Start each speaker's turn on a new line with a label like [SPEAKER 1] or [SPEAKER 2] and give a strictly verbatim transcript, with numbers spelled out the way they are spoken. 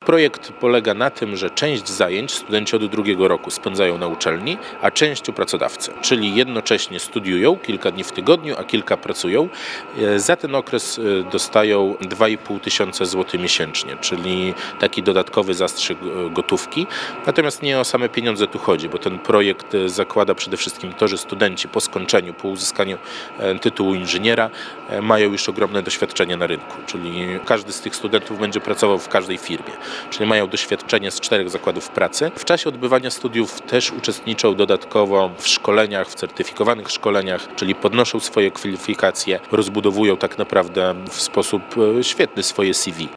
[SPEAKER 1] Projekt polega na tym, że część zajęć studenci od drugiego roku spędzają na uczelni, a część u pracodawcy, czyli jednocześnie studiują kilka dni w tygodniu, a kilka pracują. Za ten okres dostają dwa i pół tysiąca złotych miesięcznie, czyli taki dodatkowy zastrzyk gotówki. Natomiast nie o same pieniądze tu chodzi, bo ten projekt zakłada przede wszystkim to, że studenci po skończeniu, po uzyskaniu tytułu inżyniera mają już ogromne doświadczenie na rynku, czyli każdy z tych studentów będzie pracował w każdej firmie, czyli mają doświadczenie z czterech zakładów pracy. W czasie odbywania studiów też uczestniczą dodatkowo w szkoleniach, w certyfikowanych szkoleniach, czyli podnoszą swoje kwalifikacje, rozbudowują tak naprawdę w sposób świetny swoje C V.